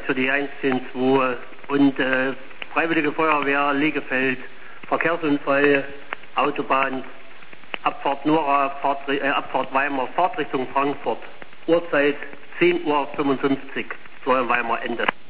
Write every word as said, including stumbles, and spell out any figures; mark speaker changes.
Speaker 1: Einsatz für die eins zehn zwei und äh, Freiwillige Feuerwehr Legefeld, Verkehrsunfall, Autobahn, Abfahrt Nora, Fahrt, äh, Abfahrt Weimar, Fahrtrichtung Frankfurt, Uhrzeit zehn Uhr fünfundfünfzig, so in Weimar Ende.